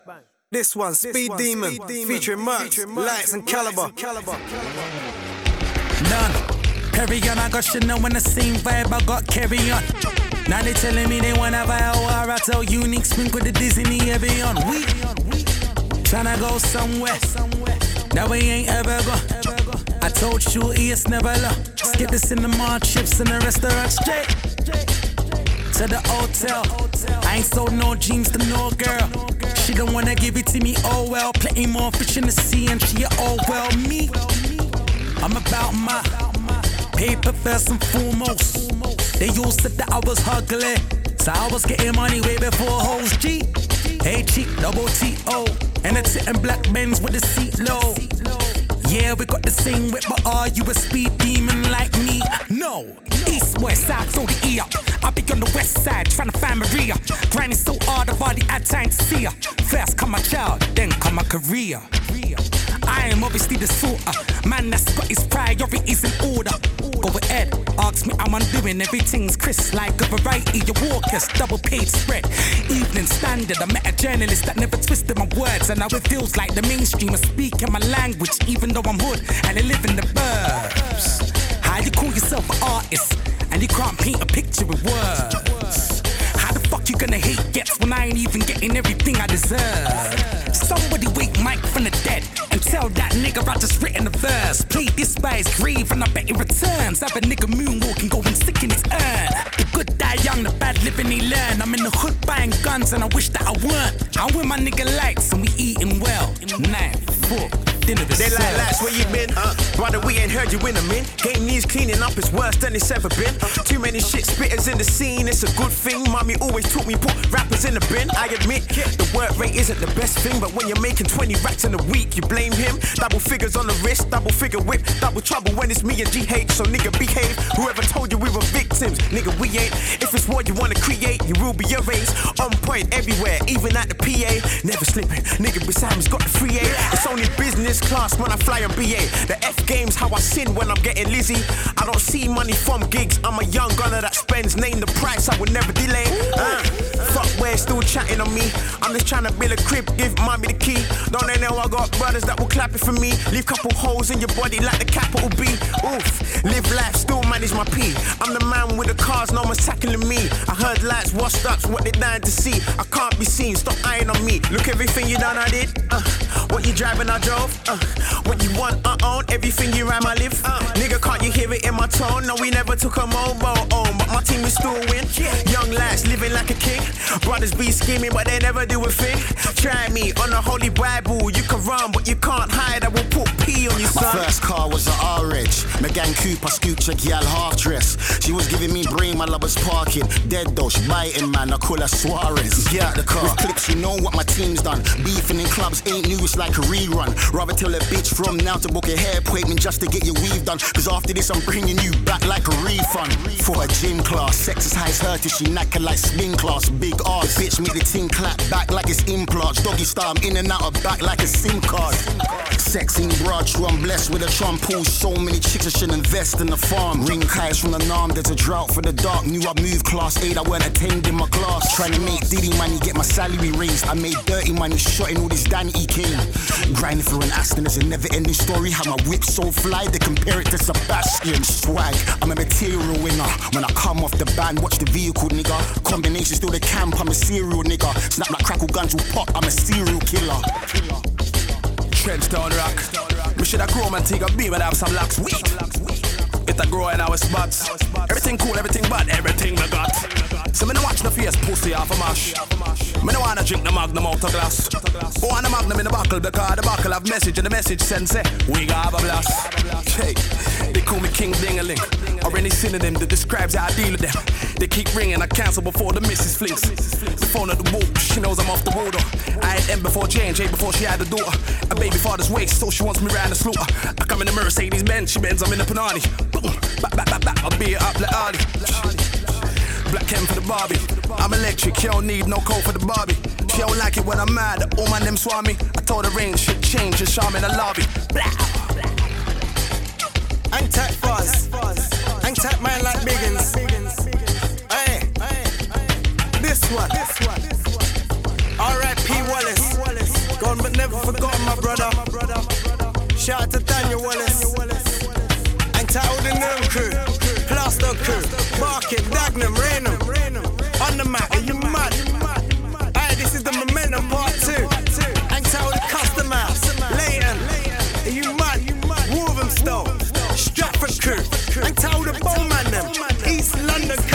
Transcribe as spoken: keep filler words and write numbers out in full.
This one, Speed Demon, featuring Merch, Lights and Caliber. None. Carry on, I got Chanel in the same vibe, I got carry on. Now they telling me they wanna buy a war, I tell Unique Spink with the Disney heavy on. We tryna go somewhere that we ain't ever go. I told you it's never low. Skip the cinema, chips in the restaurant straight to the hotel. I ain't sold no jeans to no girl. She don't wanna give it to me, oh well. Plenty more fish in the sea and she oh well. Me, I'm about my paper first and foremost. They used said that I was ugly, so I was getting money way before hoes. G, H E, double T O, and a tit and black Benz with the seat low. Yeah, we got the same whip, but are you a speed demon like me? No. East, west, south, throw the E up. I'll be on the west side, tryna find Maria. Grinding so hard, I've already had time to see her. First come my child, then come my career. I am obviously the sorter, man that's got his priorities in order. Go ahead, ask me how I'm doing. Everything's crisp like a variety of walkers. Double page spread, Evening Standard. I met a journalist that never twisted my words, and now it feels like the mainstream is speaking my language, even though I'm hood and I live in the burbs. How you call yourself an artist and you can't paint a picture with words? How the fuck you gonna hate gets when I ain't even getting everything I deserve? Somebody wake Mike from the dead and tell that nigga I just written a verse. Play this by his grave and I bet it returns. Have a nigga moonwalking, going sick in his urn. The good die young, the bad living he learn. I'm in the hood buying guns and I wish that I weren't. I'm with my nigga Lights and we eating well. Nine, four, dinner is They served. like Lights, where you been? Uh, brother, we ain't heard you in a min. Game needs cleaning up, it's worse than it's ever been. Too many shit spitters in the scene, it's a good thing. Mommy always taught me put rappers in the bin. I admit, the work rate isn't the best thing, but when you're making twenty racks in a week, you blame him. Double figures on the wrist, double figure whip, double trouble when it's me and G H, so nigga behave. Whoever told you we were victims, nigga we ain't. If it's what you wanna create, you will be your race. On point everywhere, even at the P A. Never slipping, nigga beside me's got the free A. It's only business class when I fly on B A. The F game's how I sin when I'm getting Lizzie. I don't see money from gigs, I'm a young gunner that spends. Name the price, I would never delay. Uh, fuck where still chatting on me. I'm just trying to build a crib, give mommy the key. Don't they know I got brothers that will clap it for me? Leave couple holes in your body like the capital B. Oof, live life, still manage my P. I'm the man with the cars, no one's tackling me. I heard Lights, washed up's what they dying to see. I can't be seen, stop eyeing on me. Look everything you done, I did. Uh, what you driving, I drove. Uh, what you want, I own. Everything you ram, I live. Uh, nigga, can't you hear it in my tone? No, we never took a mobile home, but my team is still win. Young Lights, living like a king. Brothers be scheming, but they never do a thing. Try me on the Holy Bible. You can run, but you can't hide. I will put P on you, son. My first car was an R-Edge. Megan Cooper, scooped a gal half dress. She was giving me brain, my love was parking. Dead though, she biting, man. I call her Suarez. Get out the car. With clips, you know what my team's done. Beefing in clubs ain't new, it's like a rerun. Rather tell a bitch from now to book a hair appointment just to get your weave done. Cause after this, I'm bringing you back like a refund. For a gym class, sex is high as her till she knacking like spin class. Big ass, bitch make the ting clap back like it's implants. Doggy style, I'm in and out of back like a SIM card. Sexing broad, true, I'm blessed with a charm pool. So many chicks I should invest in the farm. Ring highs from the norm, there's a drought for the dark. Knew I moved class eight, I weren't attending my class. Trying to make Diddy money, get my salary raised. I made dirty money, shotting all this Danny E came. Grinding through an Aston, it's a never ending story. How my whip so fly, they compare it to Sebastian. Swag, I'm a material winner. When I come off the band, watch the vehicle, nigga. Combination still the camp, I'm a serial nigga. Snap like crackle guns will pop, I'm a serial killer. Trenchtown rock. We shoulda grow and take a beam and have some lax weed. It a grow in our spots. Everything cool, everything bad, everything we got. So me no watch the face pussy off a mash. Me no wanna drink the Magnum out of glass. Who want the Magnum in the buckle because the buckle have message and the message sends say we got have a blast. Hey, they call me King Ding-a-ling. Or any synonym that describes how I deal with them. They keep ringing, I cancel before the missus flinks. The phone at the wall, she knows I'm off the water. I had M before J and J before she had a daughter. A baby father's waist, so she wants me round the slaughter. I come in the Mercedes Benz, she bends, I'm in the Panani. Boom, back, back, back, back, I'll be it up like Ali. Black M for the Barbie. I'm electric, she don't need no coat for the Barbie. She don't like it when I'm mad, all my them swap me. I told her range should change, just show me in the lobby. Blah. Hang tight fuzz, hang tight man like Biggins. Hey, this one, R I P Wallace. forgotten, my brother. Shout out to Daniel Wallace. And to all the Noom crew, Plaster crew, Barking, Dagenham, Raynham. On the mat, are you mad? Aye, this is the Momentum part two. And to all the customers, Leighton, are you mad? Wolverhampton, Stratford crew. And to all the Bowman them, East London